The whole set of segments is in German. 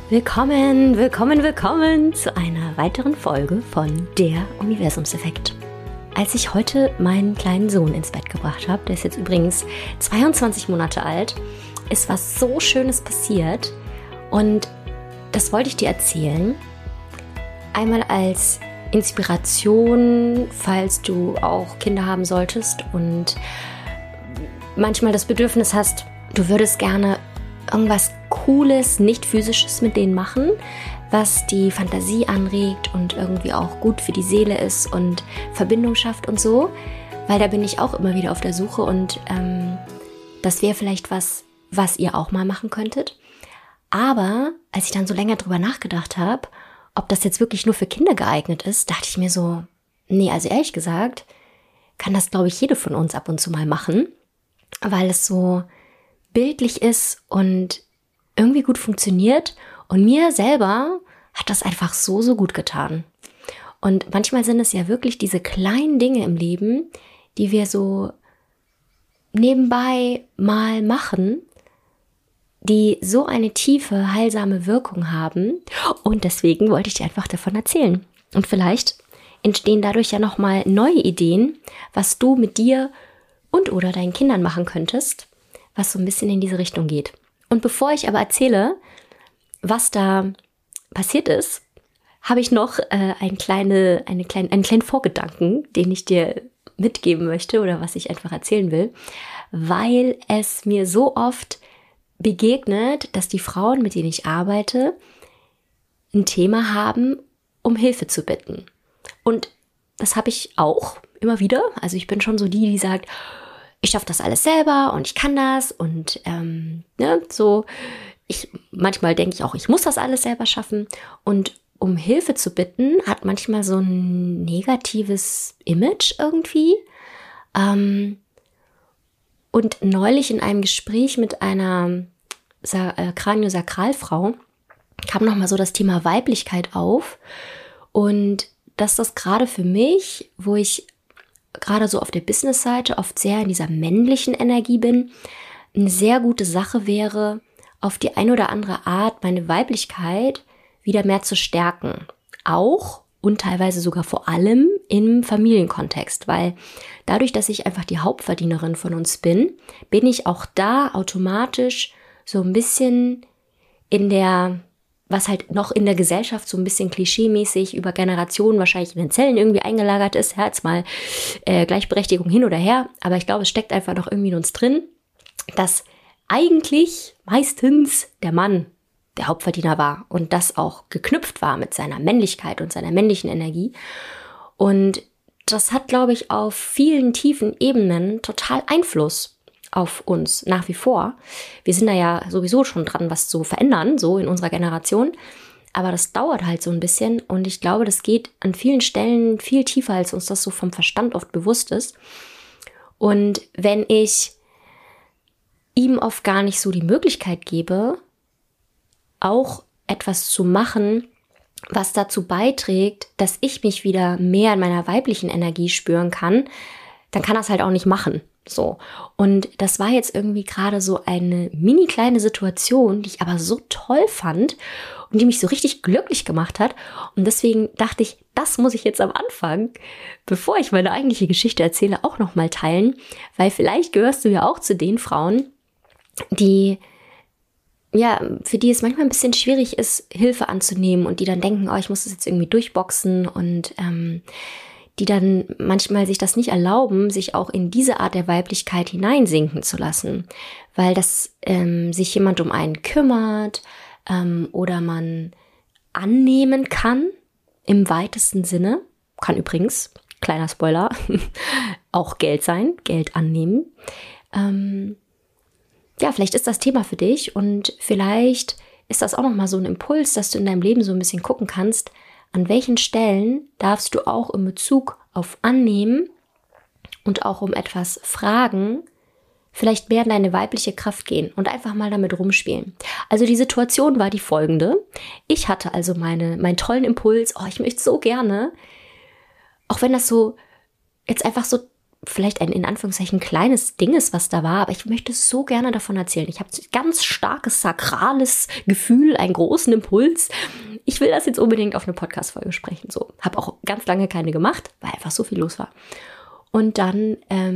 Willkommen, willkommen, willkommen zu einer weiteren Folge von Der Universumseffekt. Als ich heute meinen kleinen Sohn ins Bett gebracht habe, der ist jetzt übrigens 22 Monate alt, ist was so Schönes passiert und das wollte ich dir erzählen. Einmal als Inspiration, falls du auch Kinder haben solltest und manchmal das Bedürfnis hast, du würdest gerne irgendwas Cooles, nicht Physisches mit denen machen, was die Fantasie anregt und irgendwie auch gut für die Seele ist und Verbindung schafft und so, weil da bin ich auch immer wieder auf der Suche und das wäre vielleicht was ihr auch mal machen könntet. Aber als ich dann so länger drüber nachgedacht habe, ob das jetzt wirklich nur für Kinder geeignet ist, dachte ich mir so, nee, also ehrlich gesagt, kann das, glaube ich, jede von uns ab und zu mal machen, weil es so bildlich ist und irgendwie gut funktioniert. Und mir selber hat das einfach so gut getan. Und manchmal sind es ja wirklich diese kleinen Dinge im Leben, die wir so nebenbei mal machen, die so eine tiefe, heilsame Wirkung haben. Und deswegen wollte ich dir einfach davon erzählen. Und vielleicht entstehen dadurch ja nochmal neue Ideen, was du mit dir und oder deinen Kindern machen könntest, was so ein bisschen in diese Richtung geht. Und bevor ich aber erzähle, was da passiert ist, habe ich noch einen kleinen Vorgedanken, den ich dir mitgeben möchte oder was ich einfach erzählen will, weil es mir so oft begegnet, dass die Frauen, mit denen ich arbeite, ein Thema haben, um Hilfe zu bitten. Und das habe ich auch immer wieder. Also ich bin schon so die sagt, ich schaffe das alles selber und ich kann das und manchmal denke ich auch, ich muss das alles selber schaffen und um Hilfe zu bitten, hat manchmal so ein negatives Image irgendwie. Und neulich in einem Gespräch mit einer Kraniosakralfrau kam nochmal so das Thema Weiblichkeit auf und dass das gerade für mich, wo ich gerade so auf der Business-Seite oft sehr in dieser männlichen Energie bin, eine sehr gute Sache wäre, auf die eine oder andere Art meine Weiblichkeit wieder mehr zu stärken. Auch und teilweise sogar vor allem im Familienkontext, weil dadurch, dass ich einfach die Hauptverdienerin von uns bin, bin ich auch da automatisch so ein bisschen was halt noch in der Gesellschaft so ein bisschen klischeemäßig über Generationen wahrscheinlich in den Zellen irgendwie eingelagert ist. Ja, jetzt mal Gleichberechtigung hin oder her. Aber ich glaube, es steckt einfach noch irgendwie in uns drin, dass eigentlich meistens der Mann der Hauptverdiener war und das auch geknüpft war mit seiner Männlichkeit und seiner männlichen Energie. Und das hat, glaube ich, auf vielen tiefen Ebenen total Einfluss auf uns nach wie vor. Wir sind da ja sowieso schon dran, was zu verändern, so in unserer Generation. Aber das dauert halt so ein bisschen und ich glaube, das geht an vielen Stellen viel tiefer, als uns das so vom Verstand oft bewusst ist. Und wenn ich ihm oft gar nicht so die Möglichkeit gebe, auch etwas zu machen, was dazu beiträgt, dass ich mich wieder mehr in meiner weiblichen Energie spüren kann, dann kann er es halt auch nicht machen. So. Und das war jetzt irgendwie gerade so eine mini kleine Situation, die ich aber so toll fand und die mich so richtig glücklich gemacht hat. Und deswegen dachte ich, das muss ich jetzt am Anfang, bevor ich meine eigentliche Geschichte erzähle, auch nochmal teilen. Weil vielleicht gehörst du ja auch zu den Frauen, für die es manchmal ein bisschen schwierig ist, Hilfe anzunehmen und die dann denken, ich muss das jetzt irgendwie durchboxen und die dann manchmal sich das nicht erlauben, sich auch in diese Art der Weiblichkeit hineinsinken zu lassen, weil das sich jemand um einen kümmert oder man annehmen kann im weitesten Sinne, kann übrigens, kleiner Spoiler, auch Geld sein, Geld annehmen. Vielleicht ist das Thema für dich und vielleicht ist das auch nochmal so ein Impuls, dass du in deinem Leben so ein bisschen gucken kannst, an welchen Stellen darfst du auch in Bezug auf Annehmen und auch um etwas fragen, vielleicht mehr in deine weibliche Kraft gehen und einfach mal damit rumspielen. Also die Situation war die folgende. Ich hatte also meinen tollen Impuls, ich möchte so gerne, auch wenn das so jetzt einfach so vielleicht ein in Anführungszeichen kleines Ding ist, was da war, aber ich möchte so gerne davon erzählen. Ich habe ein ganz starkes sakrales Gefühl, einen großen Impuls. Ich will das jetzt unbedingt auf eine Podcast-Folge sprechen. So, habe auch ganz lange keine gemacht, weil einfach so viel los war. Und dann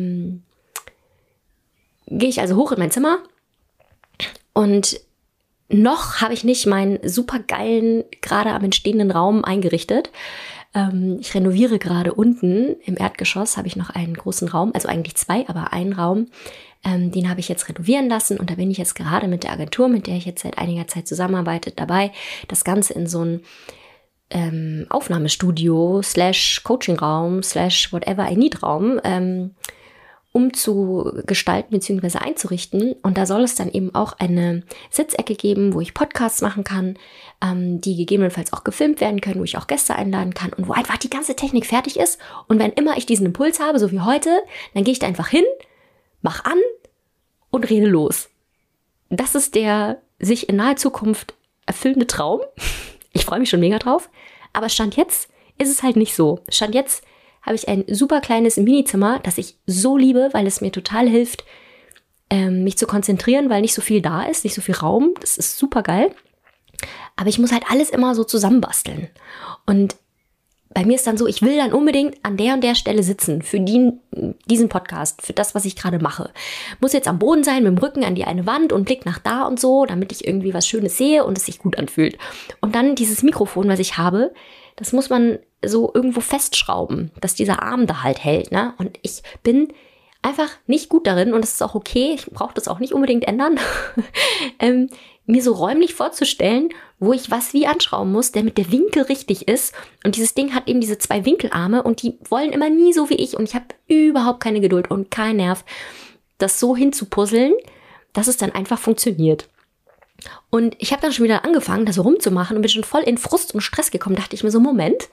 gehe ich also hoch in mein Zimmer und noch habe ich nicht meinen supergeilen, gerade am entstehenden Raum eingerichtet. Ich renoviere gerade unten im Erdgeschoss, habe ich noch einen großen Raum, also eigentlich 2, aber einen Raum, den habe ich jetzt renovieren lassen und da bin ich jetzt gerade mit der Agentur, mit der ich jetzt seit einiger Zeit zusammenarbeite, dabei, das Ganze in so ein Aufnahmestudio / Coachingraum / whatever I need Raum umzugestalten bzw. einzurichten. Und da soll es dann eben auch eine Sitzecke geben, wo ich Podcasts machen kann, die gegebenenfalls auch gefilmt werden können, wo ich auch Gäste einladen kann und wo einfach die ganze Technik fertig ist. Und wenn immer ich diesen Impuls habe, so wie heute, dann gehe ich da einfach hin, mach an und rede los. Das ist der sich in naher Zukunft erfüllende Traum. Ich freue mich schon mega drauf. Aber Stand jetzt ist es halt nicht so. Stand jetzt habe ich ein super kleines Minizimmer, das ich so liebe, weil es mir total hilft, mich zu konzentrieren, weil nicht so viel da ist, nicht so viel Raum. Das ist super geil. Aber ich muss halt alles immer so zusammenbasteln. Und bei mir ist dann so, ich will dann unbedingt an der und der Stelle sitzen für diesen Podcast, für das, was ich gerade mache. Muss jetzt am Boden sein, mit dem Rücken an die eine Wand und Blick nach da und so, damit ich irgendwie was Schönes sehe und es sich gut anfühlt. Und dann dieses Mikrofon, was ich habe, das muss man so irgendwo festschrauben, dass dieser Arm da halt hält, ne? Und ich bin einfach nicht gut darin und das ist auch okay, ich brauche das auch nicht unbedingt ändern, mir so räumlich vorzustellen, wo ich was wie anschrauben muss, damit der Winkel richtig ist. Und dieses Ding hat eben diese 2 Winkelarme und die wollen immer nie so wie ich und ich habe überhaupt keine Geduld und keinen Nerv, das so hinzupuzzeln, dass es dann einfach funktioniert. Und ich habe dann schon wieder angefangen, das so rumzumachen und bin schon voll in Frust und Stress gekommen. Dachte ich mir so, Moment,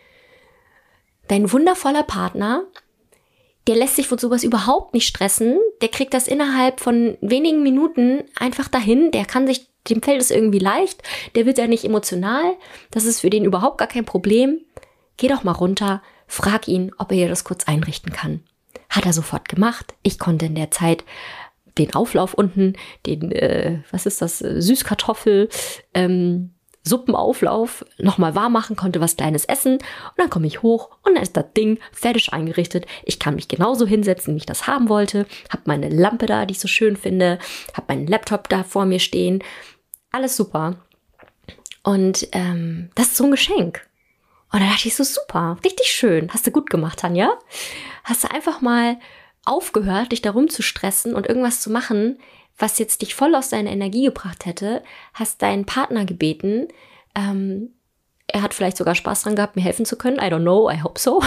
dein wundervoller Partner, der lässt sich von sowas überhaupt nicht stressen. Der kriegt das innerhalb von wenigen Minuten einfach dahin. Dem fällt es irgendwie leicht. Der wird ja nicht emotional. Das ist für den überhaupt gar kein Problem. Geh doch mal runter, frag ihn, ob er dir das kurz einrichten kann. Hat er sofort gemacht. Ich konnte in der Zeit den Auflauf unten, Süßkartoffel, Suppenauflauf nochmal warm machen, konnte was Kleines essen und dann komme ich hoch und dann ist das Ding fertig eingerichtet. Ich kann mich genauso hinsetzen, wie ich das haben wollte, habe meine Lampe da, die ich so schön finde, habe meinen Laptop da vor mir stehen, alles super. Und das ist so ein Geschenk. Und da dachte ich so, super, richtig schön, hast du gut gemacht, Tanja. Hast du einfach mal aufgehört, dich darum zu stressen und irgendwas zu machen, was jetzt dich voll aus deiner Energie gebracht hätte, hast deinen Partner gebeten, er hat vielleicht sogar Spaß dran gehabt, mir helfen zu können, I don't know, I hope so.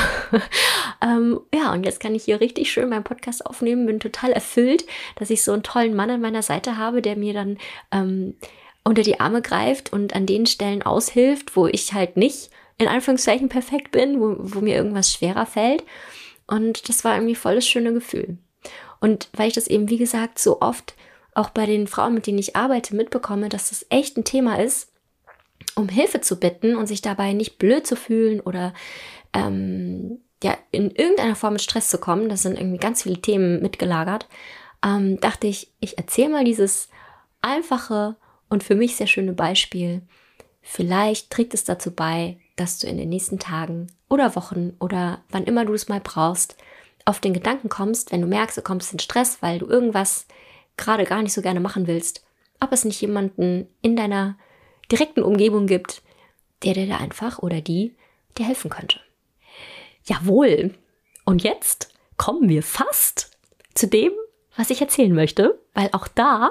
Ja, und jetzt kann ich hier richtig schön meinen Podcast aufnehmen, bin total erfüllt, dass ich so einen tollen Mann an meiner Seite habe, der mir dann unter die Arme greift und an den Stellen aushilft, wo ich halt nicht in Anführungszeichen perfekt bin, wo mir irgendwas schwerer fällt. Und das war irgendwie voll das schöne Gefühl. Und weil ich das eben, wie gesagt, so oft auch bei den Frauen, mit denen ich arbeite, mitbekomme, dass das echt ein Thema ist, um Hilfe zu bitten und sich dabei nicht blöd zu fühlen oder in irgendeiner Form mit Stress zu kommen, das sind irgendwie ganz viele Themen mitgelagert, dachte ich erzähle mal dieses einfache und für mich sehr schöne Beispiel. Vielleicht trägt es dazu bei, dass du in den nächsten Tagen oder Wochen oder wann immer du es mal brauchst, auf den Gedanken kommst, wenn du merkst, du kommst in Stress, weil du irgendwas gerade gar nicht so gerne machen willst, ob es nicht jemanden in deiner direkten Umgebung gibt, der dir da einfach oder die dir helfen könnte. Jawohl. Und jetzt kommen wir fast zu dem, was ich erzählen möchte, weil auch da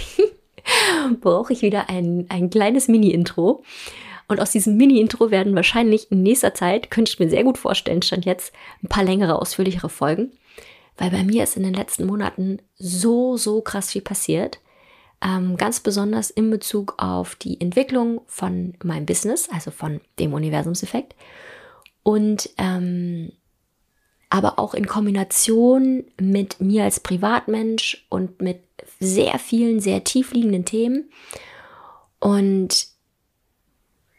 brauche ich wieder ein kleines Mini-Intro. Und aus diesem Mini-Intro werden wahrscheinlich in nächster Zeit, könnte ich mir sehr gut vorstellen, stand jetzt ein paar längere, ausführlichere Folgen. Weil bei mir ist in den letzten Monaten so krass viel passiert. Ganz besonders in Bezug auf die Entwicklung von meinem Business, also von dem Universumseffekt. Und aber auch in Kombination mit mir als Privatmensch und mit sehr vielen, sehr tiefliegenden Themen. Und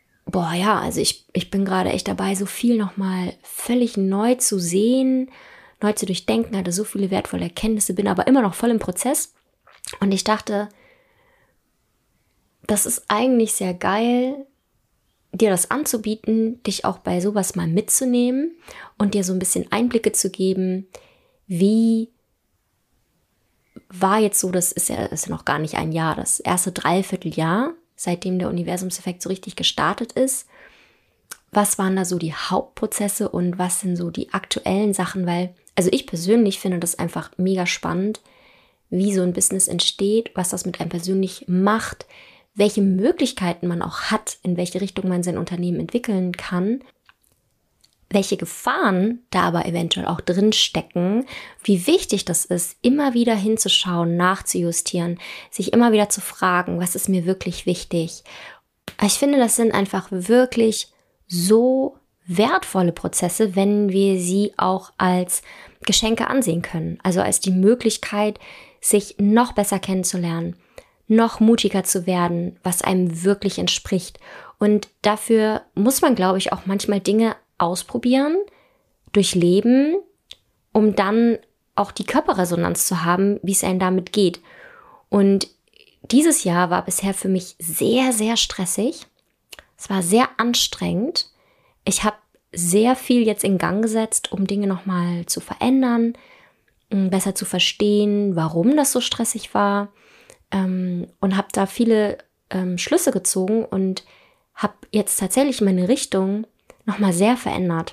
also ich bin gerade echt dabei, so viel nochmal völlig neu zu sehen, neu zu durchdenken, hatte so viele wertvolle Erkenntnisse, bin aber immer noch voll im Prozess. Und ich dachte, das ist eigentlich sehr geil, dir das anzubieten, dich auch bei sowas mal mitzunehmen und dir so ein bisschen Einblicke zu geben, wie war jetzt so, das ist ja noch gar nicht ein Jahr, das erste Dreivierteljahr, seitdem der Universumseffekt so richtig gestartet ist. Was waren da so die Hauptprozesse und was sind so die aktuellen Sachen? Weil, also ich persönlich finde das einfach mega spannend, wie so ein Business entsteht, was das mit einem persönlich macht, welche Möglichkeiten man auch hat, in welche Richtung man sein Unternehmen entwickeln kann, welche Gefahren da aber eventuell auch drin stecken, wie wichtig das ist, immer wieder hinzuschauen, nachzujustieren, sich immer wieder zu fragen, was ist mir wirklich wichtig. Ich finde, das sind einfach wirklich so wertvolle Prozesse, wenn wir sie auch als Geschenke ansehen können. Also als die Möglichkeit, sich noch besser kennenzulernen, noch mutiger zu werden, was einem wirklich entspricht. Und dafür muss man, glaube ich, auch manchmal Dinge ausprobieren, durchleben, um dann auch die Körperresonanz zu haben, wie es einem damit geht. Und dieses Jahr war bisher für mich sehr, sehr stressig. Es war sehr anstrengend. Ich habe sehr viel jetzt in Gang gesetzt, um Dinge nochmal zu verändern, besser zu verstehen, warum das so stressig war, und habe da viele Schlüsse gezogen und habe jetzt tatsächlich meine Richtung nochmal sehr verändert.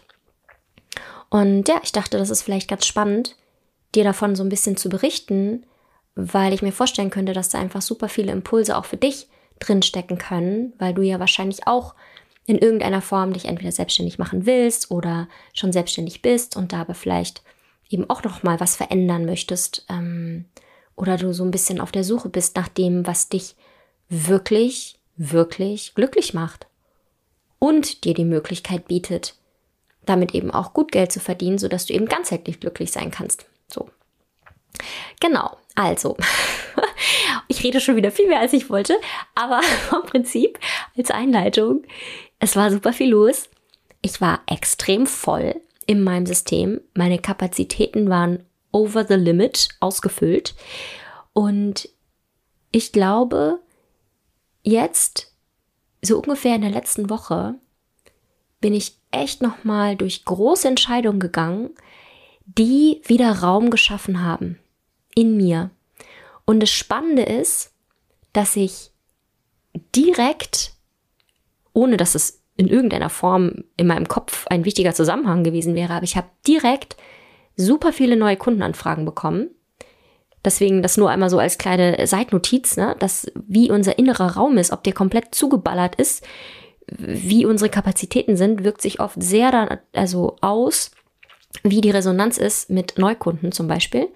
Und ja, ich dachte, das ist vielleicht ganz spannend, dir davon so ein bisschen zu berichten, weil ich mir vorstellen könnte, dass da einfach super viele Impulse auch für dich drinstecken können, weil du ja wahrscheinlich auch in irgendeiner Form dich entweder selbstständig machen willst oder schon selbstständig bist und da aber vielleicht eben auch noch mal was verändern möchtest, oder du so ein bisschen auf der Suche bist nach dem, was dich wirklich, wirklich glücklich macht und dir die Möglichkeit bietet, damit eben auch gut Geld zu verdienen, sodass du eben ganzheitlich glücklich sein kannst. So. Genau, also, ich rede schon wieder viel mehr, als ich wollte, aber vom Prinzip als Einleitung, es war super viel los. Ich war extrem voll in meinem System. Meine Kapazitäten waren over the limit ausgefüllt. Und ich glaube, jetzt, so ungefähr in der letzten Woche, bin ich echt nochmal durch große Entscheidungen gegangen, die wieder Raum geschaffen haben in mir. Und das Spannende ist, dass ich direkt, ohne dass es in irgendeiner Form in meinem Kopf ein wichtiger Zusammenhang gewesen wäre, aber ich habe direkt super viele neue Kundenanfragen bekommen. Deswegen das nur einmal so als kleine Seitnotiz, ne, dass wie unser innerer Raum ist, ob der komplett zugeballert ist, wie unsere Kapazitäten sind, wirkt sich oft sehr dann also aus, wie die Resonanz ist mit Neukunden zum Beispiel.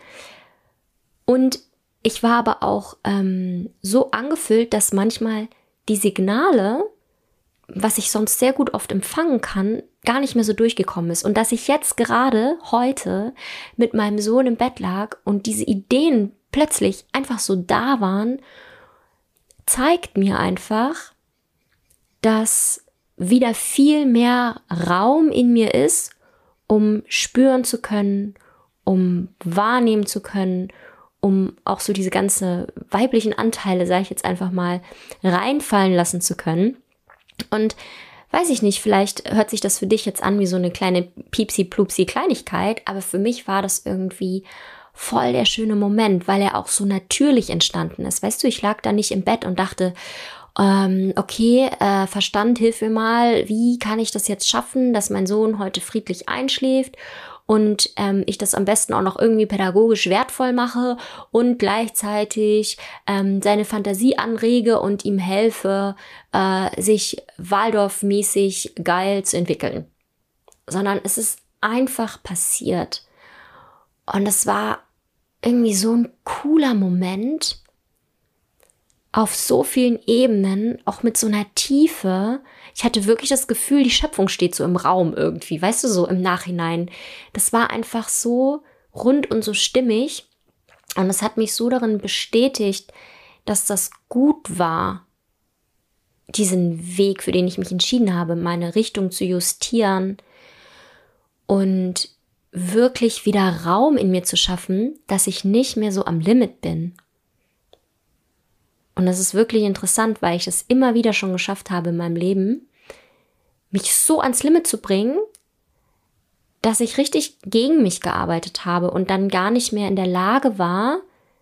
Und ich war aber auch so angefüllt, dass manchmal die Signale, was ich sonst sehr gut oft empfangen kann, gar nicht mehr so durchgekommen ist. Und dass ich jetzt gerade heute mit meinem Sohn im Bett lag und diese Ideen plötzlich einfach so da waren, zeigt mir einfach, dass wieder viel mehr Raum in mir ist, um spüren zu können, um wahrnehmen zu können, um auch so diese ganzen weiblichen Anteile, sage ich jetzt einfach mal, reinfallen lassen zu können. Und weiß ich nicht, vielleicht hört sich das für dich jetzt an wie so eine kleine Piepsi-Plupsi-Kleinigkeit, aber für mich war das irgendwie voll der schöne Moment, weil er auch so natürlich entstanden ist. Weißt du, ich lag da nicht im Bett und dachte, okay, Verstand, hilf mir mal, wie kann ich das jetzt schaffen, dass mein Sohn heute friedlich einschläft und ich das am besten auch noch irgendwie pädagogisch wertvoll mache und gleichzeitig seine Fantasie anrege und ihm helfe, sich Waldorf-mäßig geil zu entwickeln. Sondern es ist einfach passiert. Und es war irgendwie so ein cooler Moment auf so vielen Ebenen, auch mit so einer Tiefe. Ich hatte wirklich das Gefühl, die Schöpfung steht so im Raum irgendwie, weißt du, so im Nachhinein. Das war einfach so rund und so stimmig. Und es hat mich so darin bestätigt, dass das gut war, diesen Weg, für den ich mich entschieden habe, meine Richtung zu justieren und wirklich wieder Raum in mir zu schaffen, dass ich nicht mehr so am Limit bin. Und das ist wirklich interessant, weil ich es immer wieder schon geschafft habe in meinem Leben, mich so ans Limit zu bringen, dass ich richtig gegen mich gearbeitet habe und dann gar nicht mehr in der Lage war,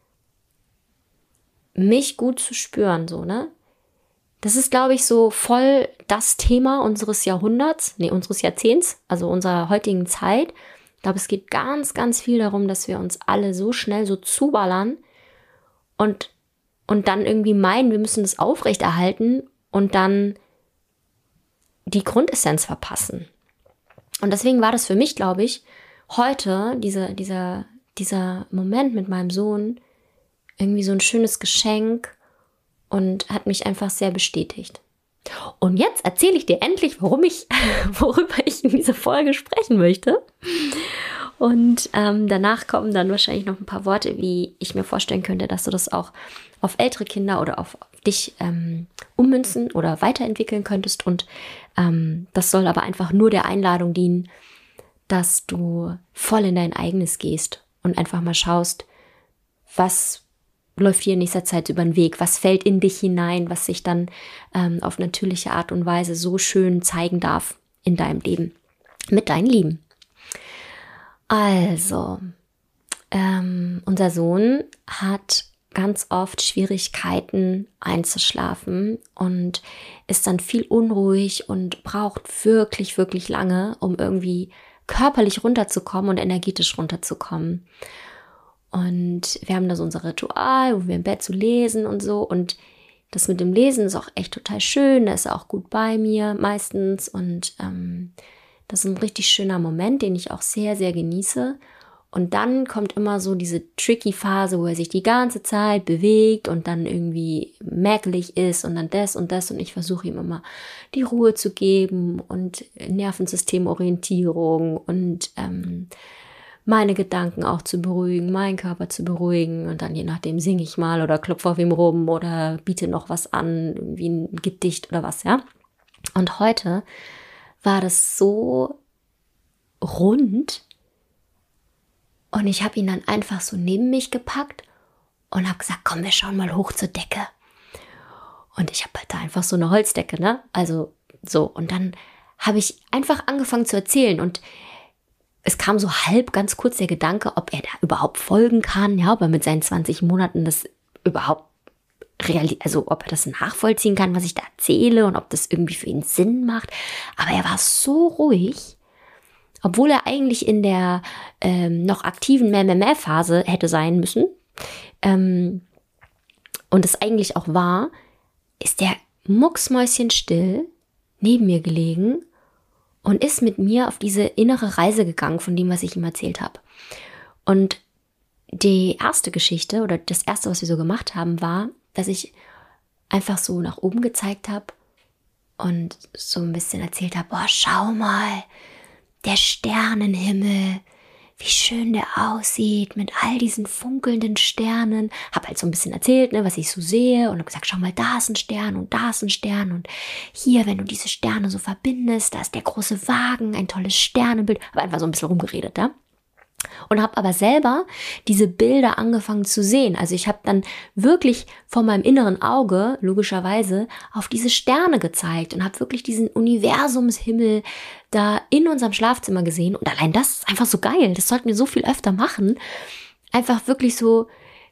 mich gut zu spüren, so, ne? Das ist, glaube ich, so voll das Thema unseres unseres Jahrzehnts, also unserer heutigen Zeit. Ich glaube, es geht ganz, ganz viel darum, dass wir uns alle so schnell so zuballern und dann irgendwie meinen, wir müssen das aufrechterhalten und dann die Grundessenz verpassen. Und deswegen war das für mich, glaube ich, heute dieser Moment mit meinem Sohn irgendwie so ein schönes Geschenk und hat mich einfach sehr bestätigt. Und jetzt erzähle ich dir endlich, worüber ich in dieser Folge sprechen möchte. Und danach kommen dann wahrscheinlich noch ein paar Worte, wie ich mir vorstellen könnte, dass du das auch auf ältere Kinder oder auf dich ummünzen oder weiterentwickeln könntest. Und das soll aber einfach nur der Einladung dienen, dass du voll in dein Eigenes gehst und einfach mal schaust, was läuft dir in nächster Zeit über den Weg, was fällt in dich hinein, was sich dann auf natürliche Art und Weise so schön zeigen darf in deinem Leben, mit deinen Lieben. Also, unser Sohn hat ganz oft Schwierigkeiten einzuschlafen und ist dann viel unruhig und braucht wirklich, wirklich lange, um irgendwie körperlich runterzukommen und energetisch runterzukommen. Und wir haben da so unser Ritual, wo wir im Bett so lesen und so. Und das mit dem Lesen ist auch echt total schön. Da ist er auch gut bei mir meistens. Und das ist ein richtig schöner Moment, den ich auch sehr, sehr genieße. Und dann kommt immer so diese tricky Phase, wo er sich die ganze Zeit bewegt und dann irgendwie mäkelig ist und dann das und das. Und ich versuche ihm immer die Ruhe zu geben und Nervensystemorientierung und meine Gedanken auch zu beruhigen, meinen Körper zu beruhigen. Und dann je nachdem singe ich mal oder klopfe auf ihm rum oder biete noch was an, wie ein Gedicht oder was, ja. Und heute war das so rund. Und ich habe ihn dann einfach so neben mich gepackt und habe gesagt, komm, wir schauen mal hoch zur Decke. Und ich habe halt da einfach so eine Holzdecke, ne? Also so. Und dann habe ich einfach angefangen zu erzählen. Und es kam so halb ganz kurz der Gedanke, ob er da überhaupt folgen kann. Ja, ob er mit seinen 20 Monaten das überhaupt ob er das nachvollziehen kann, was ich da erzähle und ob das irgendwie für ihn Sinn macht. Aber er war so ruhig. Obwohl er eigentlich in der noch aktiven Mäh-Mäh-Mäh-Phase hätte sein müssen und es eigentlich auch war, ist der mucksmäuschenstill neben mir gelegen und ist mit mir auf diese innere Reise gegangen von dem, was ich ihm erzählt habe. Und die erste Geschichte oder das erste, was wir so gemacht haben, war, dass ich einfach so nach oben gezeigt habe und so ein bisschen erzählt habe, boah, schau mal, der Sternenhimmel, wie schön der aussieht mit all diesen funkelnden Sternen. Hab halt so ein bisschen erzählt, ne, was ich so sehe und hab gesagt, schau mal, da ist ein Stern und da ist ein Stern und hier, wenn du diese Sterne so verbindest, da ist der große Wagen, ein tolles Sternenbild. Hab einfach so ein bisschen rumgeredet, ja. Und habe aber selber diese Bilder angefangen zu sehen. Also ich habe dann wirklich vor meinem inneren Auge, logischerweise, auf diese Sterne gezeigt und habe wirklich diesen Universumshimmel da in unserem Schlafzimmer gesehen. Und allein das ist einfach so geil. Das sollten wir so viel öfter machen. Einfach wirklich so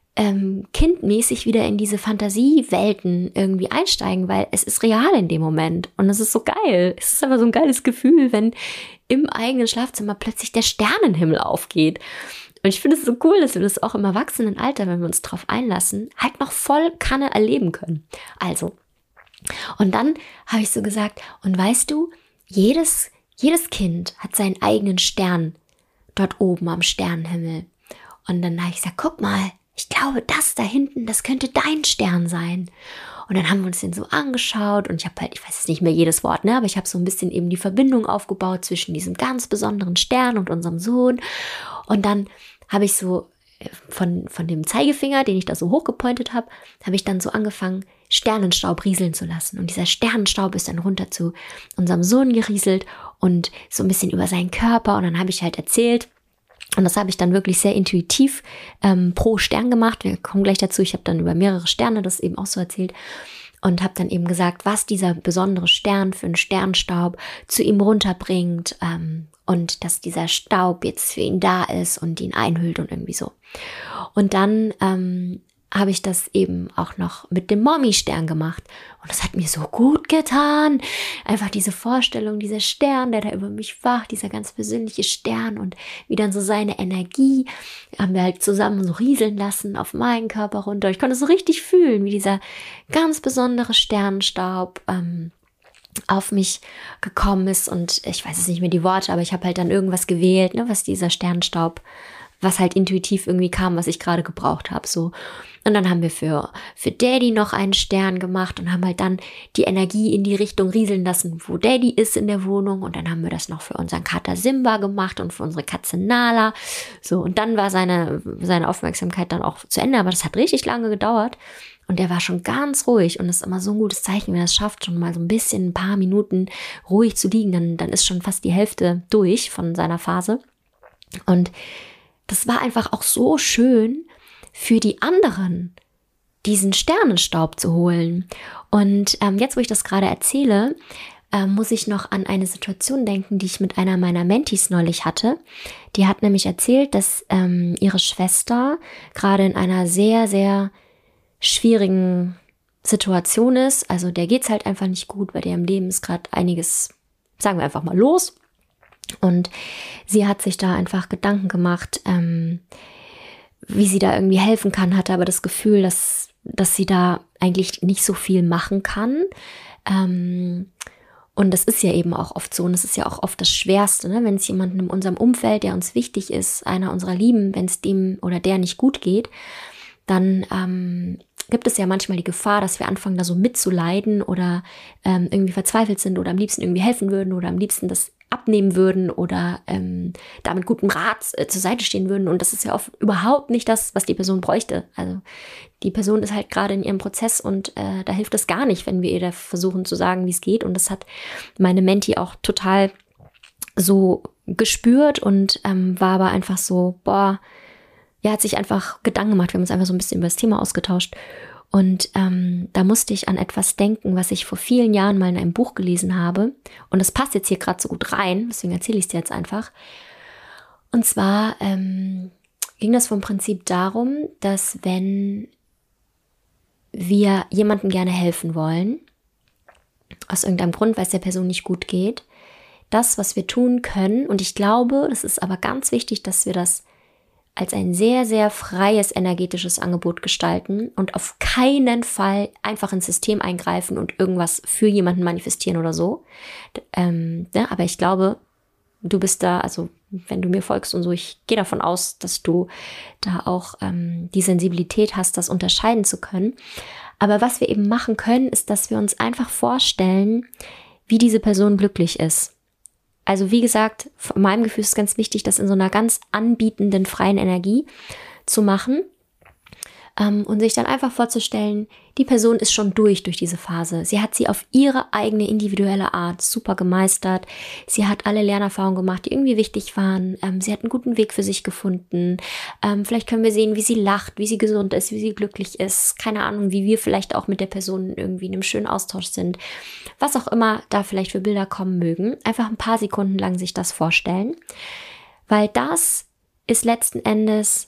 kindmäßig wieder in diese Fantasiewelten irgendwie einsteigen, weil es ist real in dem Moment. Und es ist so geil. Es ist aber so ein geiles Gefühl, wenn im eigenen Schlafzimmer plötzlich der Sternenhimmel aufgeht. Und ich finde es so cool, dass wir das auch im Erwachsenenalter, wenn wir uns drauf einlassen, halt noch voll Kanne erleben können. Also, und dann habe ich so gesagt, und weißt du, jedes Kind hat seinen eigenen Stern dort oben am Sternenhimmel. Und dann habe ich gesagt, guck mal, ich glaube, das da hinten, das könnte dein Stern sein. Und dann haben wir uns den so angeschaut und ich habe halt, ich weiß jetzt nicht mehr jedes Wort, ne, aber ich habe so ein bisschen eben die Verbindung aufgebaut zwischen diesem ganz besonderen Stern und unserem Sohn. Und dann habe ich so von dem Zeigefinger, den ich da so hochgepointet habe, habe ich dann so angefangen, Sternenstaub rieseln zu lassen. Und dieser Sternenstaub ist dann runter zu unserem Sohn gerieselt und so ein bisschen über seinen Körper. Und dann habe ich halt erzählt, Und das habe ich dann wirklich sehr intuitiv pro Stern gemacht. Wir kommen gleich dazu. Ich habe dann über mehrere Sterne das eben auch so erzählt und habe dann eben gesagt, was dieser besondere Stern für einen Sternstaub zu ihm runterbringt und dass dieser Staub jetzt für ihn da ist und ihn einhüllt und irgendwie so. Und dann habe ich das eben auch noch mit dem Mommy-Stern gemacht. Und das hat mir so gut getan. Einfach diese Vorstellung, dieser Stern, der da über mich wacht, dieser ganz persönliche Stern und wie dann so seine Energie haben wir halt zusammen so rieseln lassen auf meinen Körper runter. Ich konnte so richtig fühlen, wie dieser ganz besondere Sternstaub auf mich gekommen ist. Und ich weiß jetzt nicht mehr die Worte, aber ich habe halt dann irgendwas gewählt, ne, was dieser Sternstaub, was halt intuitiv irgendwie kam, was ich gerade gebraucht habe, so. Und dann haben wir für Daddy noch einen Stern gemacht und haben halt dann die Energie in die Richtung rieseln lassen, wo Daddy ist in der Wohnung. Und dann haben wir das noch für unseren Kater Simba gemacht und für unsere Katze Nala. So, und dann war seine Aufmerksamkeit dann auch zu Ende, aber das hat richtig lange gedauert. Und er war schon ganz ruhig und das ist immer so ein gutes Zeichen, wenn er es schafft, schon mal so ein paar Minuten ruhig zu liegen, dann ist schon fast die Hälfte durch von seiner Phase. Und das war einfach auch so schön für die anderen, diesen Sternenstaub zu holen. Und jetzt, wo ich das gerade erzähle, muss ich noch an eine Situation denken, die ich mit einer meiner Mentees neulich hatte. Die hat nämlich erzählt, dass ihre Schwester gerade in einer sehr, sehr schwierigen Situation ist. Also der geht's halt einfach nicht gut, bei der im Leben ist gerade einiges, sagen wir einfach mal, los. Und sie hat sich da einfach Gedanken gemacht, wie sie da irgendwie helfen kann, hatte aber das Gefühl, dass sie da eigentlich nicht so viel machen kann. Und das ist ja eben auch oft so und das ist ja auch oft das Schwerste, ne? Wenn es jemandem in unserem Umfeld, der uns wichtig ist, einer unserer Lieben, wenn es dem oder der nicht gut geht, dann gibt es ja manchmal die Gefahr, dass wir anfangen, da so mitzuleiden oder irgendwie verzweifelt sind oder am liebsten irgendwie helfen würden oder am liebsten das abnehmen würden oder da mit gutem Rat zur Seite stehen würden. Und das ist ja oft überhaupt nicht das, was die Person bräuchte. Also die Person ist halt gerade in ihrem Prozess und da hilft es gar nicht, wenn wir ihr da versuchen zu sagen, wie es geht. Und das hat meine Mentee auch total so gespürt und war aber einfach so, hat sich einfach Gedanken gemacht. Wir haben uns einfach so ein bisschen über das Thema ausgetauscht. Und da musste ich an etwas denken, was ich vor vielen Jahren mal in einem Buch gelesen habe. Und das passt jetzt hier gerade so gut rein, deswegen erzähle ich es dir jetzt einfach. Und zwar ging das vom Prinzip darum, dass wenn wir jemandem gerne helfen wollen, aus irgendeinem Grund, weil es der Person nicht gut geht, das, was wir tun können, und ich glaube, das ist aber ganz wichtig, dass wir das als ein sehr, sehr freies energetisches Angebot gestalten und auf keinen Fall einfach ins System eingreifen und irgendwas für jemanden manifestieren oder so. Aber ich glaube, du bist da, also wenn du mir folgst und so, ich gehe davon aus, dass du da auch die Sensibilität hast, das unterscheiden zu können. Aber was wir eben machen können, ist, dass wir uns einfach vorstellen, wie diese Person glücklich ist. Also wie gesagt, von meinem Gefühl ist es ganz wichtig, das in so einer ganz anbietenden, freien Energie zu machen und sich dann einfach vorzustellen, die Person ist schon durch diese Phase. Sie hat sie auf ihre eigene individuelle Art super gemeistert. Sie hat alle Lernerfahrungen gemacht, die irgendwie wichtig waren. Sie hat einen guten Weg für sich gefunden. Vielleicht können wir sehen, wie sie lacht, wie sie gesund ist, wie sie glücklich ist. Keine Ahnung, wie wir vielleicht auch mit der Person irgendwie in einem schönen Austausch sind. Was auch immer da vielleicht für Bilder kommen mögen. Einfach ein paar Sekunden lang sich das vorstellen. Weil das ist letzten Endes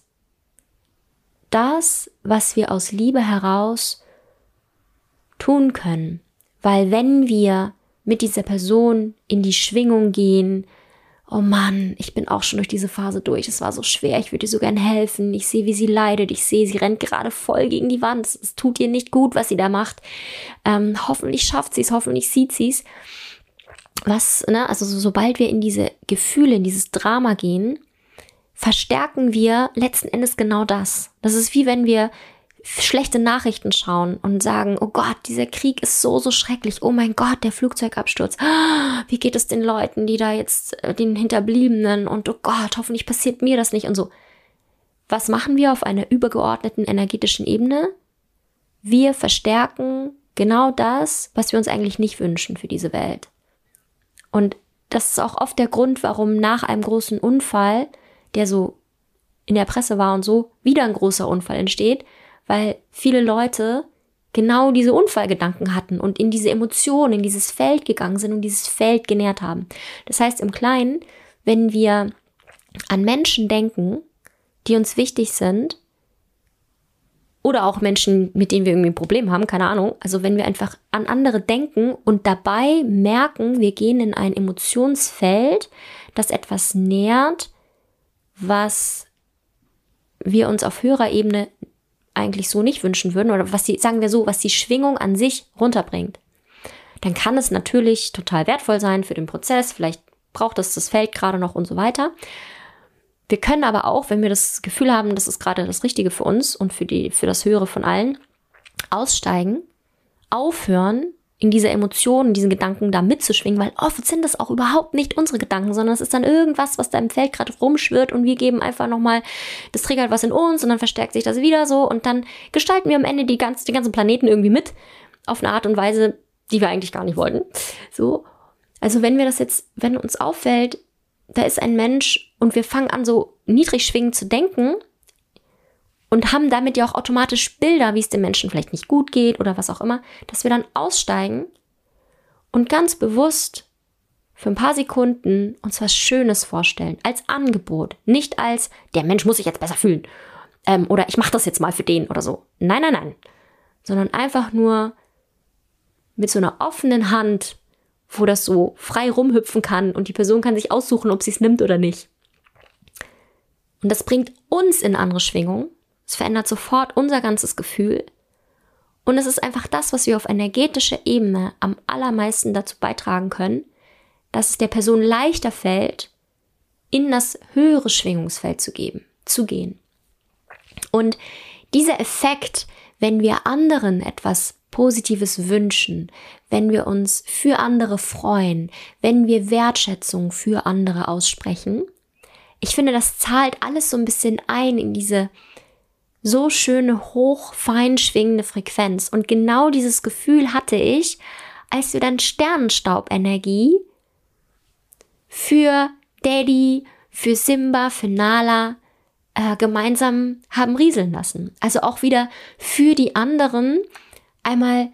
das, was wir aus Liebe heraus tun können. Weil wenn wir mit dieser Person in die Schwingung gehen, oh Mann, ich bin auch schon durch diese Phase durch, es war so schwer, ich würde ihr so gern helfen, ich sehe, wie sie leidet, ich sehe, sie rennt gerade voll gegen die Wand, es tut ihr nicht gut, was sie da macht, hoffentlich schafft sie es, hoffentlich sieht sie es. Also sobald wir in diese Gefühle, in dieses Drama gehen, verstärken wir letzten Endes genau das. Das ist wie wenn wir schlechte Nachrichten schauen und sagen, oh Gott, dieser Krieg ist so, so schrecklich. Oh mein Gott, der Flugzeugabsturz. Wie geht es den Leuten, die da jetzt, den Hinterbliebenen und oh Gott, hoffentlich passiert mir das nicht und so. Was machen wir auf einer übergeordneten energetischen Ebene? Wir verstärken genau das, was wir uns eigentlich nicht wünschen für diese Welt. Und das ist auch oft der Grund, warum nach einem großen Unfall, der so in der Presse war und so, wieder ein großer Unfall entsteht, weil viele Leute genau diese Unfallgedanken hatten und in diese Emotionen, in dieses Feld gegangen sind und dieses Feld genährt haben. Das heißt im Kleinen, wenn wir an Menschen denken, die uns wichtig sind, oder auch Menschen, mit denen wir irgendwie ein Problem haben, keine Ahnung. Also wenn wir einfach an andere denken und dabei merken, wir gehen in ein Emotionsfeld, das etwas nährt, was wir uns auf höherer Ebene eigentlich so nicht wünschen würden oder was die Schwingung an sich runterbringt, dann kann es natürlich total wertvoll sein für den Prozess. Vielleicht braucht es das Feld gerade noch und so weiter. Wir können aber auch, wenn wir das Gefühl haben, das ist gerade das Richtige für uns und für das Höhere von allen, aussteigen, aufhören, in diese Emotionen, in diesen Gedanken da mitzuschwingen, weil oft sind das auch überhaupt nicht unsere Gedanken, sondern es ist dann irgendwas, was da im Feld gerade rumschwirrt und wir geben einfach nochmal, das triggert was in uns und dann verstärkt sich das wieder so und dann gestalten wir am Ende den ganzen Planeten irgendwie mit auf eine Art und Weise, die wir eigentlich gar nicht wollten. So, also wenn uns auffällt, da ist ein Mensch und wir fangen an, so niedrig schwingend zu denken und haben damit ja auch automatisch Bilder, wie es dem Menschen vielleicht nicht gut geht oder was auch immer, dass wir dann aussteigen und ganz bewusst für ein paar Sekunden uns was Schönes vorstellen, als Angebot, nicht als, der Mensch muss sich jetzt besser fühlen oder ich mache das jetzt mal für den oder so. Nein, sondern einfach nur mit so einer offenen Hand, wo das so frei rumhüpfen kann und die Person kann sich aussuchen, ob sie es nimmt oder nicht. Und das bringt uns in andere Schwingungen. Es verändert sofort unser ganzes Gefühl. Und es ist einfach das, was wir auf energetischer Ebene am allermeisten dazu beitragen können, dass es der Person leichter fällt, in das höhere Schwingungsfeld zu gehen. Und dieser Effekt, wenn wir anderen etwas Positives wünschen, wenn wir uns für andere freuen, wenn wir Wertschätzung für andere aussprechen. Ich finde, das zahlt alles so ein bisschen ein in diese so schöne, hoch, fein schwingende Frequenz. Und genau dieses Gefühl hatte ich, als wir dann Sternenstaubenergie für Daddy, für Simba, für Nala gemeinsam haben rieseln lassen. Also auch wieder für die anderen einmal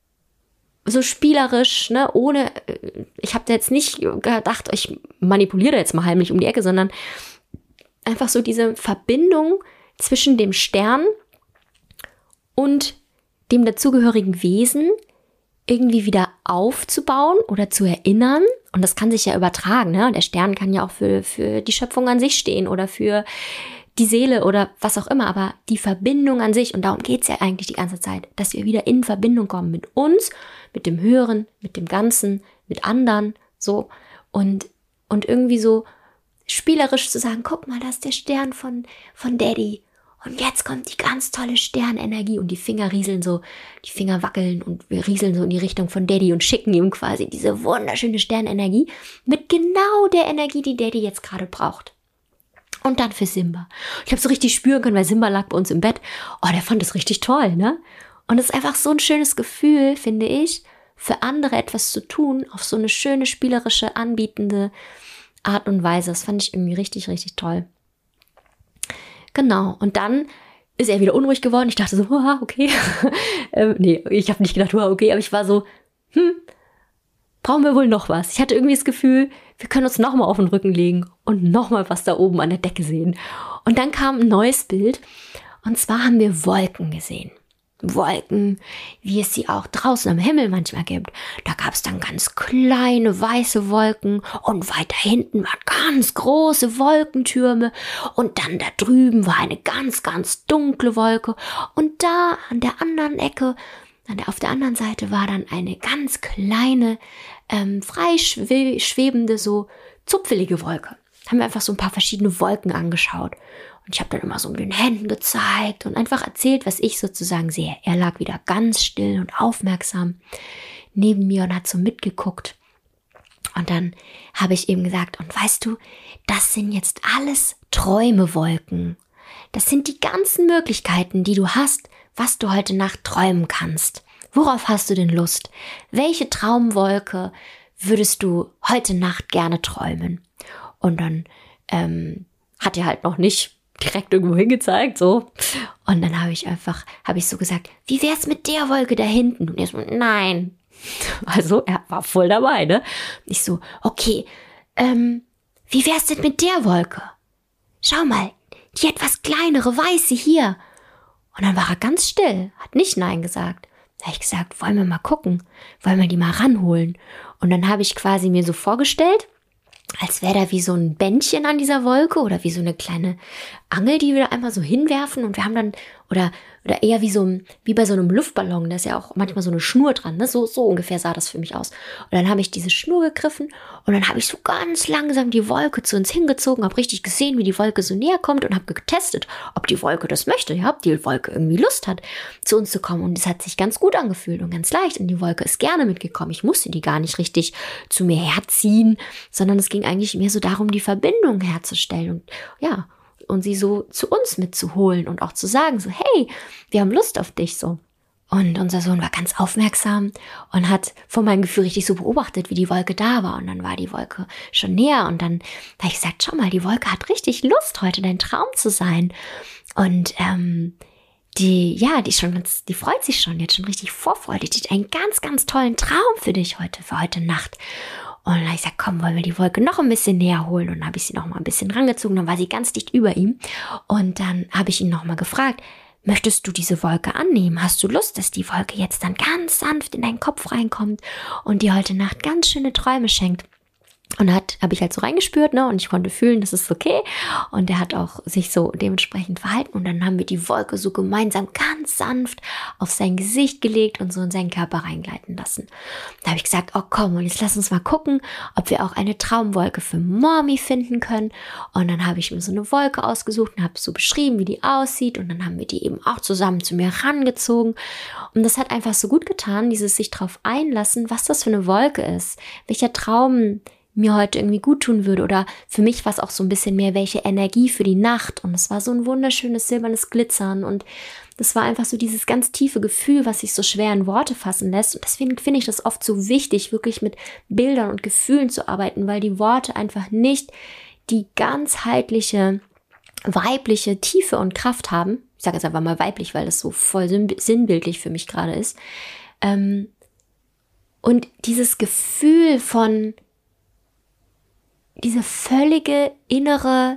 so spielerisch, ne, ohne, ich habe jetzt nicht gedacht, ich manipuliere jetzt mal heimlich um die Ecke, sondern einfach so diese Verbindung zwischen dem Stern und dem dazugehörigen Wesen irgendwie wieder aufzubauen oder zu erinnern. Und das kann sich ja übertragen, ne? Der Stern kann ja auch für die Schöpfung an sich stehen oder für die Seele oder was auch immer, aber die Verbindung an sich, und darum geht's ja eigentlich die ganze Zeit, dass wir wieder in Verbindung kommen mit uns, mit dem Höheren, mit dem Ganzen, mit anderen, so, und irgendwie so spielerisch zu sagen, guck mal, das ist der Stern von Daddy, und jetzt kommt die ganz tolle Sternenergie, und die Finger rieseln so, die Finger wackeln, und wir rieseln so in die Richtung von Daddy und schicken ihm quasi diese wunderschöne Sternenergie mit genau der Energie, die Daddy jetzt gerade braucht. Und dann für Simba. Ich habe so richtig spüren können, weil Simba lag bei uns im Bett. Oh, der fand das richtig toll, ne? Und es ist einfach so ein schönes Gefühl, finde ich, für andere etwas zu tun, auf so eine schöne, spielerische, anbietende Art und Weise. Das fand ich irgendwie richtig, richtig toll. Genau. Und dann ist er wieder unruhig geworden. Ich dachte so, okay. Nee, ich habe nicht gedacht, okay, aber ich war so, brauchen wir wohl noch was? Ich hatte irgendwie das Gefühl, wir können uns nochmal auf den Rücken legen und nochmal was da oben an der Decke sehen. Und dann kam ein neues Bild. Und zwar haben wir Wolken gesehen. Wolken, wie es sie auch draußen am Himmel manchmal gibt. Da gab es dann ganz kleine weiße Wolken und weiter hinten waren ganz große Wolkentürme und dann da drüben war eine ganz, ganz dunkle Wolke und da an der anderen Ecke, auf der anderen Seite war dann eine ganz kleine, frei schwebende, so zupfelige Wolke. Haben wir einfach so ein paar verschiedene Wolken angeschaut. Und ich habe dann immer so mit den Händen gezeigt und einfach erzählt, was ich sozusagen sehe. Er lag wieder ganz still und aufmerksam neben mir und hat so mitgeguckt. Und dann habe ich eben gesagt, und weißt du, das sind jetzt alles Träumewolken. Das sind die ganzen Möglichkeiten, die du hast, was du heute Nacht träumen kannst. Worauf hast du denn Lust? Welche Traumwolke würdest du heute Nacht gerne träumen? Und dann hat er halt noch nicht direkt irgendwo hingezeigt, so. Und dann habe ich so gesagt, wie wär's mit der Wolke da hinten? Und er so, nein. Also, er war voll dabei, ne? Ich so, okay, wie wär's denn mit der Wolke? Schau mal, die etwas kleinere, weiße hier. Und dann war er ganz still, hat nicht nein gesagt. Da habe ich gesagt, wollen wir mal gucken, wollen wir die mal ranholen. Und dann habe ich quasi mir so vorgestellt, als wäre da wie so ein Bändchen an dieser Wolke oder wie so eine kleine Angel, die wir da einmal so hinwerfen und wir haben dann, oder eher wie bei so einem Luftballon, da ist ja auch manchmal so eine Schnur dran, ne? So ungefähr sah das für mich aus. Und dann habe ich diese Schnur gegriffen und dann habe ich so ganz langsam die Wolke zu uns hingezogen, habe richtig gesehen, wie die Wolke so näher kommt und habe getestet, ob die Wolke das möchte, ja, ob die Wolke irgendwie Lust hat, zu uns zu kommen. Und es hat sich ganz gut angefühlt und ganz leicht und die Wolke ist gerne mitgekommen. Ich musste die gar nicht richtig zu mir herziehen, sondern es ging eigentlich mehr so darum, die Verbindung herzustellen und ja, und sie so zu uns mitzuholen und auch zu sagen, so, hey, wir haben Lust auf dich, so. Und unser Sohn war ganz aufmerksam und hat von meinem Gefühl richtig so beobachtet, wie die Wolke da war. Und dann war die Wolke schon näher und dann habe ich gesagt, schau mal, die Wolke hat richtig Lust, heute dein Traum zu sein. Und die freut sich schon, jetzt schon richtig vorfreudig. Die hat einen ganz, ganz tollen Traum für dich für heute Nacht. Und dann habe ich gesagt, komm, wollen wir die Wolke noch ein bisschen näher holen? Und dann habe ich sie noch mal ein bisschen rangezogen, dann war sie ganz dicht über ihm. Und dann habe ich ihn noch mal gefragt, möchtest du diese Wolke annehmen? Hast du Lust, dass die Wolke jetzt dann ganz sanft in deinen Kopf reinkommt und dir heute Nacht ganz schöne Träume schenkt? Und habe ich halt so reingespürt, ne? Und ich konnte fühlen, das ist okay. Und er hat auch sich so dementsprechend verhalten. Und dann haben wir die Wolke so gemeinsam ganz sanft auf sein Gesicht gelegt und so in seinen Körper reingleiten lassen. Da habe ich gesagt, oh komm, und jetzt lass uns mal gucken, ob wir auch eine Traumwolke für Mommy finden können. Und dann habe ich mir so eine Wolke ausgesucht und habe so beschrieben, wie die aussieht. Und dann haben wir die eben auch zusammen zu mir rangezogen. Und das hat einfach so gut getan, dieses sich drauf einlassen, was das für eine Wolke ist, welcher Traum mir heute irgendwie gut tun würde oder für mich war es auch so ein bisschen mehr, welche Energie für die Nacht und es war so ein wunderschönes silbernes Glitzern und das war einfach so dieses ganz tiefe Gefühl, was sich so schwer in Worte fassen lässt und deswegen finde ich das oft so wichtig, wirklich mit Bildern und Gefühlen zu arbeiten, weil die Worte einfach nicht die ganzheitliche weibliche Tiefe und Kraft haben. Ich sage jetzt einfach mal weiblich, weil das so voll sinnbildlich für mich gerade ist. Und dieses Gefühl von diese völlige innere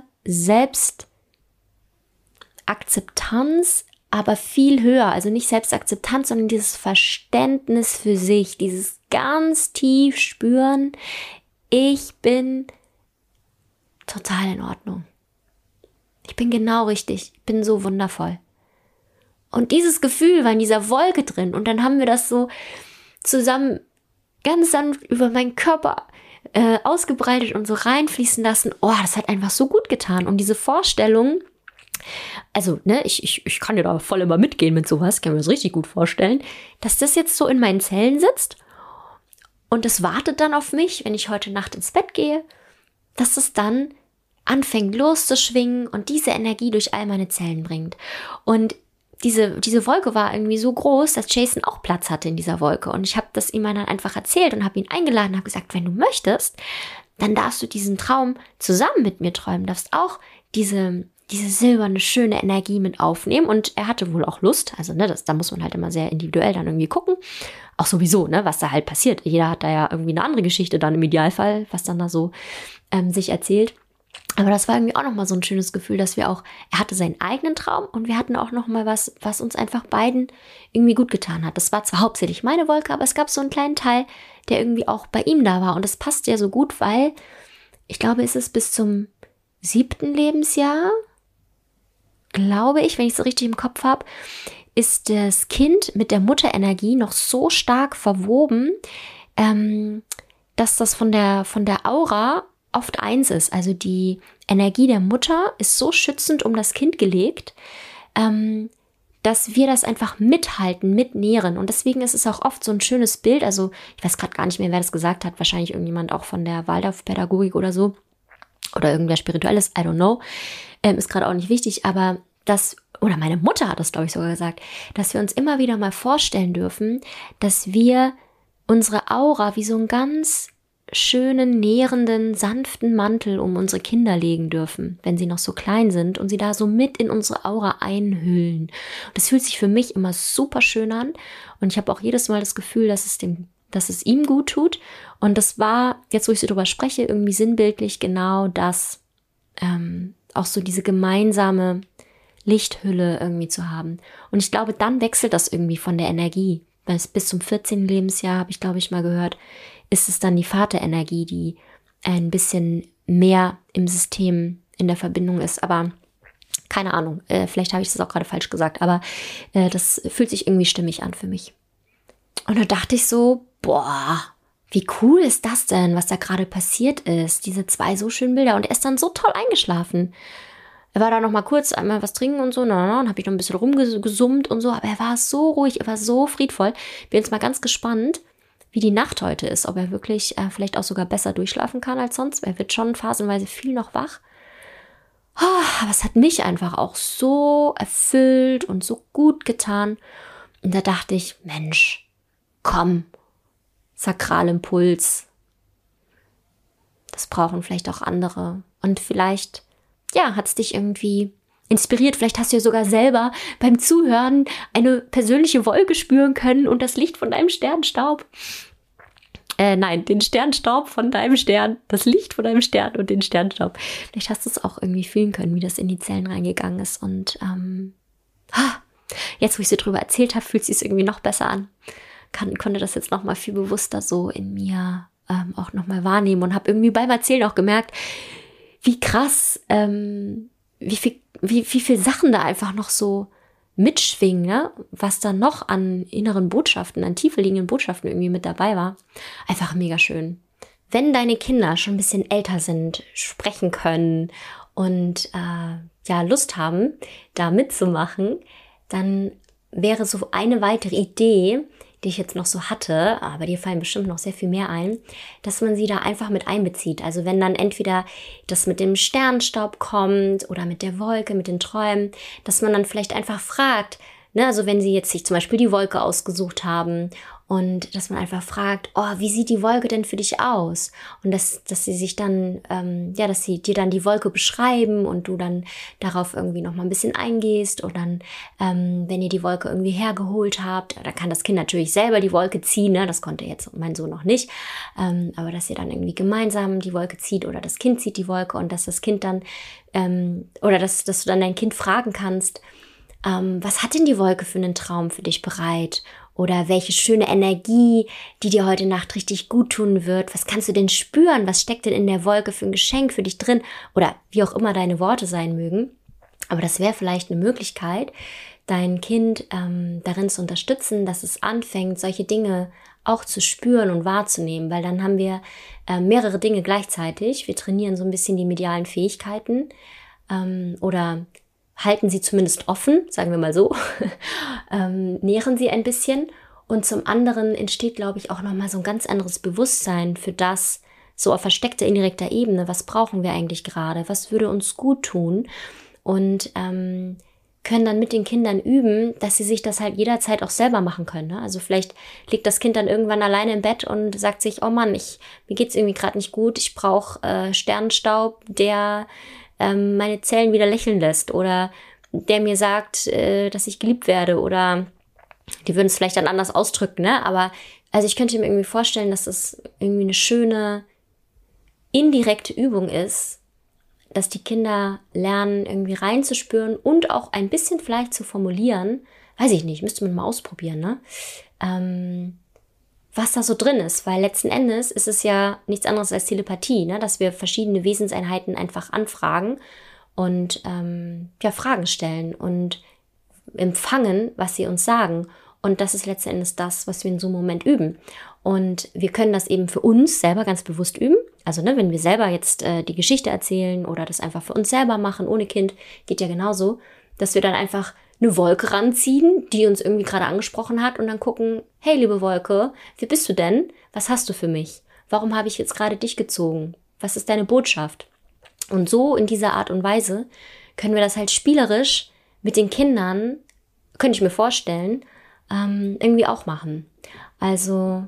Selbstakzeptanz, aber viel höher. Also nicht Selbstakzeptanz, sondern dieses Verständnis für sich, dieses ganz tief spüren, ich bin total in Ordnung. Ich bin genau richtig, ich bin so wundervoll. Und dieses Gefühl war in dieser Wolke drin und dann haben wir das so zusammen ganz sanft über meinen Körper ausgebreitet und so reinfließen lassen. Oh, das hat einfach so gut getan. Und diese Vorstellung, also, ne, ich kann ja da voll immer mitgehen mit sowas, kann mir das richtig gut vorstellen, dass das jetzt so in meinen Zellen sitzt und es wartet dann auf mich, wenn ich heute Nacht ins Bett gehe, dass es dann anfängt loszuschwingen und diese Energie durch all meine Zellen bringt. Und diese Wolke war irgendwie so groß, dass Jason auch Platz hatte in dieser Wolke. Und ich habe das ihm dann einfach erzählt und habe ihn eingeladen und habe gesagt, wenn du möchtest, dann darfst du diesen Traum zusammen mit mir träumen, darfst auch diese silberne, schöne Energie mit aufnehmen. Und er hatte wohl auch Lust. Also ne, da muss man halt immer sehr individuell dann irgendwie gucken. Auch sowieso, ne, was da halt passiert. Jeder hat da ja irgendwie eine andere Geschichte dann im Idealfall, was dann da so sich erzählt. Aber das war irgendwie auch nochmal so ein schönes Gefühl, dass er hatte seinen eigenen Traum und wir hatten auch nochmal was uns einfach beiden irgendwie gut getan hat. Das war zwar hauptsächlich meine Wolke, aber es gab so einen kleinen Teil, der irgendwie auch bei ihm da war. Und das passt ja so gut, weil ich glaube, es ist bis zum 7. Lebensjahr, glaube ich, wenn ich es so richtig im Kopf habe, ist das Kind mit der Mutterenergie noch so stark verwoben, dass das von der Aura oft eins ist. Also die Energie der Mutter ist so schützend um das Kind gelegt, dass wir das einfach mithalten, mitnähren. Und deswegen ist es auch oft so ein schönes Bild. Also ich weiß gerade gar nicht mehr, wer das gesagt hat. Wahrscheinlich irgendjemand auch von der Waldorfpädagogik oder so. Oder irgendwer Spirituelles, I don't know. Ist gerade auch nicht wichtig, aber oder meine Mutter hat das, glaube ich, sogar gesagt, dass wir uns immer wieder mal vorstellen dürfen, dass wir unsere Aura wie so ein ganz schönen, nährenden, sanften Mantel um unsere Kinder legen dürfen, wenn sie noch so klein sind und sie da so mit in unsere Aura einhüllen. Und das fühlt sich für mich immer super schön an und ich habe auch jedes Mal das Gefühl, dass es ihm gut tut. Und das war, jetzt wo ich so drüber spreche, irgendwie sinnbildlich genau das, auch so diese gemeinsame Lichthülle irgendwie zu haben. Und ich glaube, dann wechselt das irgendwie von der Energie. Bis zum 14. Lebensjahr, habe ich glaube ich mal gehört, ist es dann die Vaterenergie, die ein bisschen mehr im System in der Verbindung ist. Aber keine Ahnung, vielleicht habe ich das auch gerade falsch gesagt, aber das fühlt sich irgendwie stimmig an für mich. Und da dachte ich so, boah, wie cool ist das denn, was da gerade passiert ist? Diese 2 so schönen Bilder. Und er ist dann so toll eingeschlafen. Er war da noch mal kurz einmal was trinken und so, und habe ich noch ein bisschen rumgesummt und so, aber er war so ruhig, er war so friedvoll. Bin jetzt mal ganz gespannt, wie die Nacht heute ist, ob er wirklich vielleicht auch sogar besser durchschlafen kann als sonst. Er wird schon phasenweise viel noch wach. Aber es hat mich einfach auch so erfüllt und so gut getan. Und da dachte ich, Mensch, komm, Sakralimpuls. Das brauchen vielleicht auch andere. Und vielleicht hat es dich irgendwie inspiriert. Vielleicht hast du ja sogar selber beim Zuhören eine persönliche Wolke spüren können und das Licht von deinem Sternstaub. Den Sternstaub von deinem Stern. Das Licht von deinem Stern und den Sternstaub. Vielleicht hast du es auch irgendwie fühlen können, wie das in die Zellen reingegangen ist. Und jetzt, wo ich so drüber erzählt habe, fühlt es sich irgendwie noch besser an. Konnte das jetzt noch mal viel bewusster so in mir auch noch mal wahrnehmen und habe irgendwie beim Erzählen auch gemerkt, wie krass, wie viel Sachen da einfach noch so mitschwingen, ne? Was da noch an inneren Botschaften, an tiefer liegenden Botschaften irgendwie mit dabei war. Einfach mega schön. Wenn deine Kinder schon ein bisschen älter sind, sprechen können und Lust haben, da mitzumachen, dann wäre so eine weitere Idee, die ich jetzt noch so hatte, aber dir fallen bestimmt noch sehr viel mehr ein, dass man sie da einfach mit einbezieht. Also wenn dann entweder das mit dem Sternstaub kommt oder mit der Wolke, mit den Träumen, dass man dann vielleicht einfach fragt, ne, also wenn sie jetzt sich zum Beispiel die Wolke ausgesucht haben und dass man einfach fragt, wie sieht die Wolke denn für dich aus? Und dass sie sich dann, dass sie dir dann die Wolke beschreiben und du dann darauf irgendwie noch mal ein bisschen eingehst oder dann, wenn ihr die Wolke irgendwie hergeholt habt, da kann das Kind natürlich selber die Wolke ziehen, ne? Das konnte jetzt mein Sohn noch nicht, aber dass ihr dann irgendwie gemeinsam die Wolke zieht oder das Kind zieht die Wolke und dass das Kind dann, oder dass du dann dein Kind fragen kannst, was hat denn die Wolke für einen Traum für dich bereit? Oder welche schöne Energie, die dir heute Nacht richtig gut tun wird. Was kannst du denn spüren? Was steckt denn in der Wolke für ein Geschenk für dich drin? Oder wie auch immer deine Worte sein mögen. Aber das wäre vielleicht eine Möglichkeit, dein Kind darin zu unterstützen, dass es anfängt, solche Dinge auch zu spüren und wahrzunehmen. Weil dann haben wir mehrere Dinge gleichzeitig. Wir trainieren so ein bisschen die medialen Fähigkeiten oder halten sie zumindest offen, sagen wir mal so, nähren sie ein bisschen. Und zum anderen entsteht, glaube ich, auch nochmal so ein ganz anderes Bewusstsein für das, so auf versteckter, indirekter Ebene, was brauchen wir eigentlich gerade, was würde uns gut tun und können dann mit den Kindern üben, dass sie sich das halt jederzeit auch selber machen können. Ne? Also vielleicht liegt das Kind dann irgendwann alleine im Bett und sagt sich, oh Mann, mir geht's irgendwie gerade nicht gut, ich brauche Sternstaub, der meine Zellen wieder lächeln lässt oder der mir sagt, dass ich geliebt werde oder die würden es vielleicht dann anders ausdrücken, ne? Aber also ich könnte mir irgendwie vorstellen, dass es irgendwie eine schöne indirekte Übung ist, dass die Kinder lernen, irgendwie reinzuspüren und auch ein bisschen vielleicht zu formulieren, weiß ich nicht, müsste man mal ausprobieren, ne? Was da so drin ist, weil letzten Endes ist es ja nichts anderes als Telepathie, ne? Dass wir verschiedene Wesenseinheiten einfach anfragen und Fragen stellen und empfangen, was sie uns sagen. Und das ist letzten Endes das, was wir in so einem Moment üben. Und wir können das eben für uns selber ganz bewusst üben. Also ne, wenn wir selber jetzt die Geschichte erzählen oder das einfach für uns selber machen, ohne Kind, geht ja genauso, dass wir dann einfach eine Wolke ranziehen, die uns irgendwie gerade angesprochen hat und dann gucken, hey liebe Wolke, wie bist du denn? Was hast du für mich? Warum habe ich jetzt gerade dich gezogen? Was ist deine Botschaft? Und so in dieser Art und Weise können wir das halt spielerisch mit den Kindern, könnte ich mir vorstellen, irgendwie auch machen. Also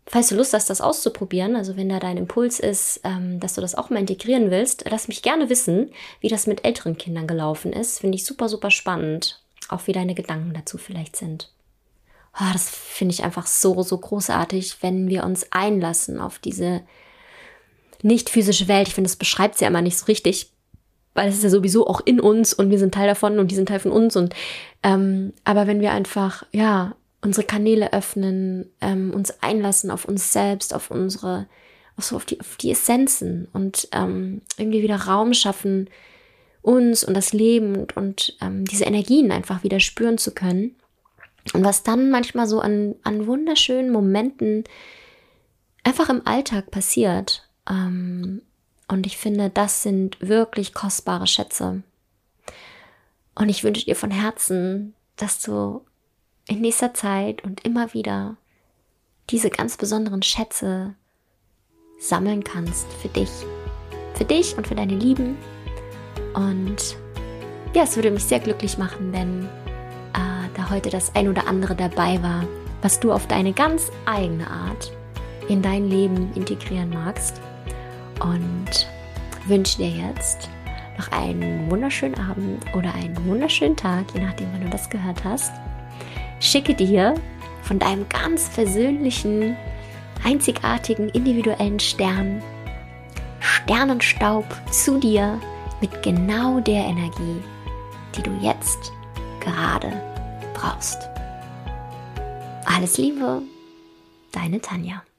falls du Lust hast, das auszuprobieren, also wenn da dein Impuls ist, dass du das auch mal integrieren willst, lass mich gerne wissen, wie das mit älteren Kindern gelaufen ist. Finde ich super, super spannend. Auch wie deine Gedanken dazu vielleicht sind. Oh, das finde ich einfach so, so großartig, wenn wir uns einlassen auf diese nicht physische Welt. Ich finde, das beschreibt sie ja immer nicht so richtig, weil es ist ja sowieso auch in uns und wir sind Teil davon und die sind Teil von uns. Und aber wenn wir einfach, ja, unsere Kanäle öffnen, uns einlassen auf uns selbst, auf die Essenzen und irgendwie wieder Raum schaffen, uns und das Leben und diese Energien einfach wieder spüren zu können. Und was dann manchmal so an wunderschönen Momenten einfach im Alltag passiert. Und ich finde, das sind wirklich kostbare Schätze. Und ich wünsche dir von Herzen, dass du in nächster Zeit und immer wieder diese ganz besonderen Schätze sammeln kannst für dich. Für dich und für deine Lieben. Und ja, es würde mich sehr glücklich machen, wenn da heute das ein oder andere dabei war, was du auf deine ganz eigene Art in dein Leben integrieren magst. Und wünsche dir jetzt noch einen wunderschönen Abend oder einen wunderschönen Tag, je nachdem, wann du das gehört hast. Schicke dir von deinem ganz persönlichen, einzigartigen, individuellen Sternenstaub zu dir mit genau der Energie, die du jetzt gerade brauchst. Alles Liebe, deine Tanja.